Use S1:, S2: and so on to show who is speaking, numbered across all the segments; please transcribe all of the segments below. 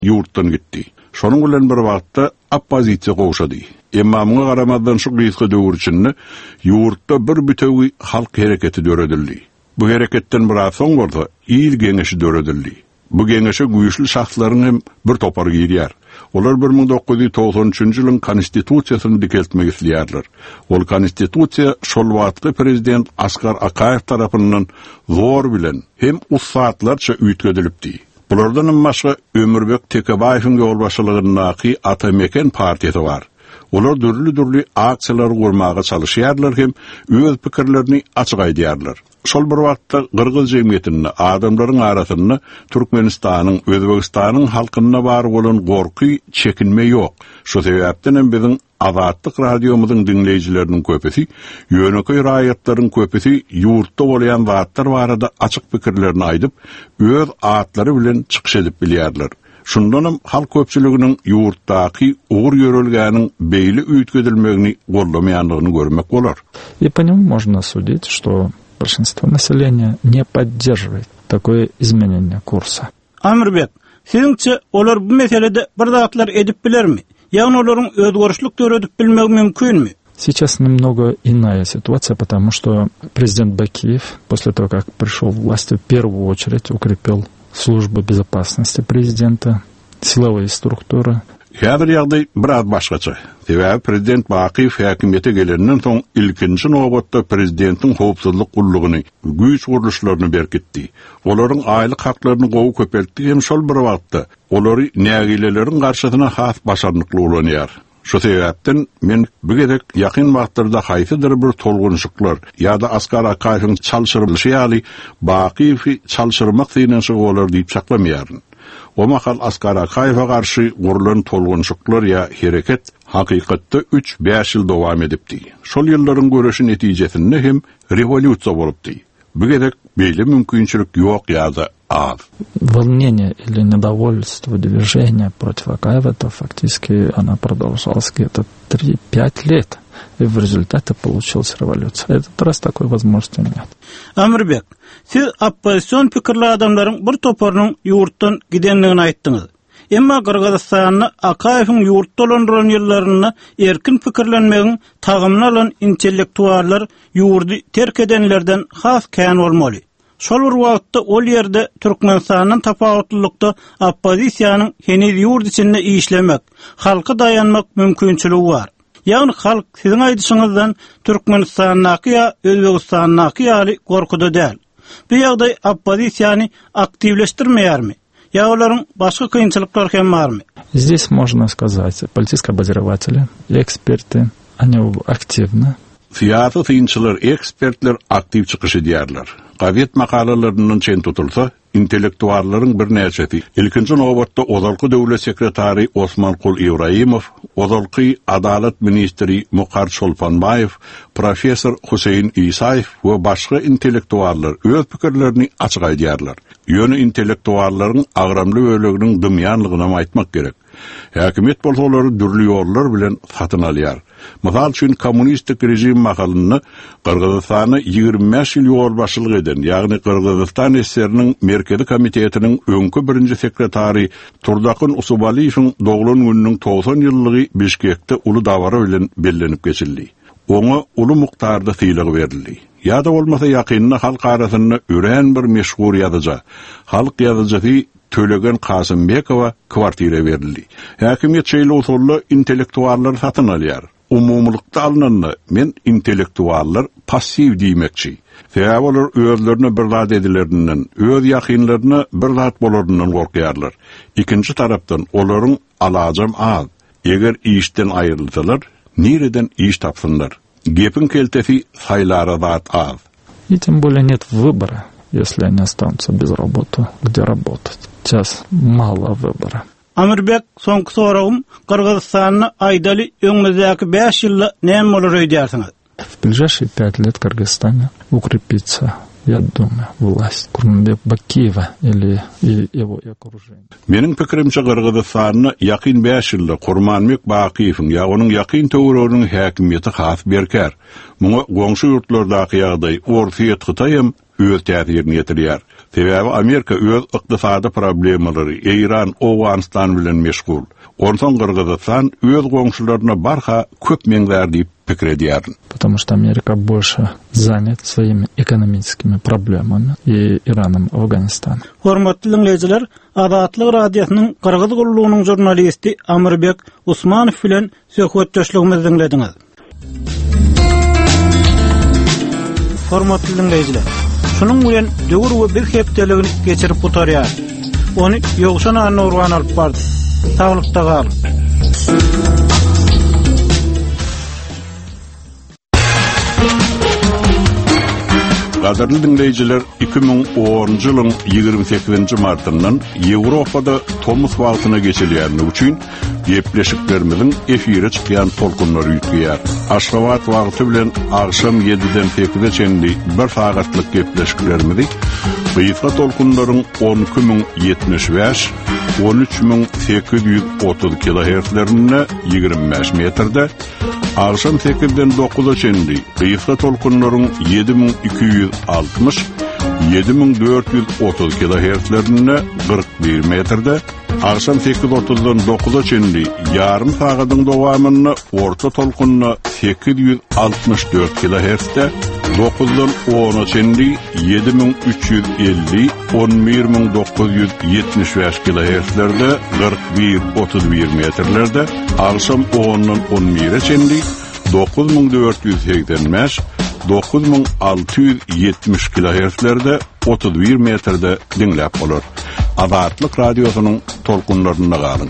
S1: yurtdan gitti. Şonuň bilen bir wagtda oppozisiýa gowşady. Emma muňa garamazdan şu gysga döwürçinni yurtda bir bütegi halk hereketi döredildi. Bu hereketden biraz soň bolsa il geňeşi döredildi. Bu geňeşe güýçli şahslaryň hem bir topar girýär. Olar 1993-nji ýylyň konstitusiýasyny dikeltmek isleýärler. Ol konstitusiýa şol wagtky prezident Askar Akayew tarapyndan zor bilen hem usatlarça üýtgedilipdi. Bulardan başga Ömürbek Tekebaýewiň ýol başçylygyny Atameken partiýasy bar. Olar dürli aksiýalar gurmaga çalışýarlar hem öz pikirlerini açyk aýdýarlar. Şol bir wagtda Gırgyz jemgyýetini, adamlaryň arasynda Türkmenistanyň, Özbegistanyň halkyna bar bolan gorky, çekinme ýok. Şu sebäpden biziň Azatlyk radiomyzyň dinleýijileriniň köpüsi, ýöneköy raýatlaryň köpüsi ýurtda bolan wagtlar barada açyk pikirlerini aýdyp, öz atlary bilen çykyş edip bilýärler. Şundanam halk köpçüliginiň ýurtdaky ugur ýörelgäniň beýli üýtgedilmegini gollamaýanlygyny görmek bolar.
S2: И по нему можно судить, что большинство населения не поддерживает такое изменение курса.
S3: Amirbek, siziňçe olar bu meselede bir zatlar edip bilermi? Ýagny olaryň özgörüşlik töredip bilmek mümkinmi?
S2: Сейчас немного иная ситуация, потому что президент Бакиев, после того, как пришел в власть, в первую очередь укрепил службу безопасности президента, силовые структуры.
S1: Häzir ýagdaý biraz başgaça. Sebäbi prezident Bakiyew häkimiýete gelenden soň ilkinji nowbatda prezidentiň howpsuzlyk gullugyny, güýç guruluşlaryny berkitdi. Olaryň aýlyk haklaryny gowy köpeltdi hem şol bir wagtda olary nägileleriň garşysyna has başarnykly bolanýar. Şu sebäpden men bu gedek ýakyn wagtlarda haýsydyr bir tolgunçlyklar ýa-da Askar Akayewiň çalşyrylyşy ýaly Bakiyewi çalşyrmak diýen şu bolar diýip saklamýaryn. O mahal Askar Akayewa garşy gurulan tolgunçlyklar ýa hereket hakykatda 3-5 ýyl dowam edipdi. Şol ýyllaryň göreşi netijesinde hem rewolýusiýa bolupdy. Bu gedek beýle mümkinçilik ýok ýa-da az.
S2: Волнение или недовольство движения против Акаева, то фактически она продолжалась где-то 3-5 лет. И в результате получилась революция. Этот раз такой возможности нет.
S3: Amirbek, siz oppozisiýon pikirli adamlaryň bir toparynyň ýurtdan gidenligini aýtdyňyz. Emma Gırgyzstanyň Akayewiň ýurtda olan ýyllaryny erkin pikirlenmegiň tagymyny alan intellektuallar ýurdy terk edenlerden has kän bolmaly. Şol bir wagtda ol ýerde Türkmenistanyň tapawatlylykda oppozisiýanyň heniz ýurt içinde işlemek, halky dayanmak mümkinçiligi bar. Ýagny halk siziň aýdyşyňyzdan Türkmenistanyňky ýa Özbegistanyňky ýaly gorkuda däl. Bu ýagdaý oppozisiýany aktivleşdirmeýärmi? Ýa olaryň başga kynçylyklar hem barmy?
S2: Здесь можно сказать, политические обозреватели, эксперты, они активны.
S1: Siyasi tiyinçiler, ekspertler aktiv çıkış edýärler. Gavet makalalarynyň çen tutulsa, intellektuallaryň bir näçesi. Ilkinji nowbatda Ozalky döwlet sekretary Osmanqul Ibrahimow, Ozalky adalet ministri Muqar Şolpanbayew, professor Huseyin Isayew we başga intellektuallar öz pikirlerini açyk aýdýarlar. Ýöne intellektuallaryň agramly böleginiň dymýanlygyna aýtmak gerek. Häkimet bolsa olary dürli ýollar bilen satyn alýar. Mysal üçin kommunistik rejim makalyny Gırgyzstany 25 ýyl ýol başçylyk eden, ýagny Gırgyzstan SSR-niň merkezi komitetiniň öňkü birinji sekretary Turdakyn Usubaliýewiň doglan gününiň 90 ýyllygy Bişkekde uly dawara bilen bellenip geçildi. Oňa uly muktarda syýlyk berildi. Ýa-da bolmasa ýakynyna halk arasynda ören bir meşhur ýazyjy, halk ýazyjy Tölegen Kasımbekowa kwartira berildi. Häkimet şeýle usulla intellektuallar satyn alýar. Umumlykda alynanny men intellektuallar passiv diýmekçi. Sebäbi olar özlerini bir zat edilerinden, öz ýakynlaryny bir zat bolaryndan gorkýarlar. İkinji tarapdan olaryň alajam az. Eger işden aýrylsalar, nireden iş tapsynlar? Gepin keltesi saýlara zat az.
S2: И тем более нет выбора, если они останутся без работы, где работать. Сейчас мало выбора.
S3: Amirbek, soňky soragym, Gırgyzstanyň aýdaly öňüňizdäki 5 ýylda näme bolar diýersiňiz?
S2: В ближайшие 5 лет в Кыргызстане укрепится, я думаю, власть Курманбек Бакиева или его окружение.
S1: Meniň pikirimçe Gırgyzstanyň ýakyn 5 ýylda Kurmanbek Bakiyewiň ýa onuň ýakyn töwereginiň häkimiýeti has berker. Muňa goňşy ýurtlardaky ýagdaý orta ýetgitaýym öz täsirini ýetirýär. Sebäbi Amerika öz ykdysady problemleri, İran, Awganistan bilen meşgul. Ondan Kırgızistan öz goňşularyna barha köp meňler diýip pikir edýär.
S2: Потому что Америка больше занят своими экономическими проблемами и Ираном, Афганистаном.
S3: Hormatly dinleyijiler, Azatlyk radiosynyň Kırgız gullugynyň jurnalisti Amirbek Usmanow bilen söhbetdeşligimizi dinlediňiz. Hormatly dinleyijiler, şunun bilen döwür we bir hepdeligini geçirip oturýar. Onu ýogşan anurwan alyp bardy. Taglykda galyp.
S1: Gaderli dinleyijiler, 2010-njy ýylyň 28-nji martyndan Ýewropada Tomos wagtyna geçilýärni üçin gepleşiklerimiziň efire çykýan tolkunlary ýetýär. Aşgabat wagty bilen akşam 7-den 8-e çenli bir sagatlyk gepleşiklerimizi Bıyıfla tolkunlaryň 12075, 13830 kHz-lerine 25 metrde, akşam 8-den 9-a çenli bıyıfla tolkunlaryň 7260, 7430 kHz-lerine 41 metrde, akşam 8:30-dan 9-a çenli yarım sagatyň dowamyny orta tolkunna 864 kHz-de, 9-dan 10-a çenli 7350, 11975 kHz-lerde 41-31 metrlerde, akşam 10-dan 11-e çenli 9485, 9670 kHz-lerde 31 metrde dinläp bolar. Azatlyk radiosynyň tolkunlaryna galyň.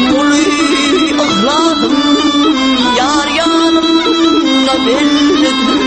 S4: Yar yanımda bellidir.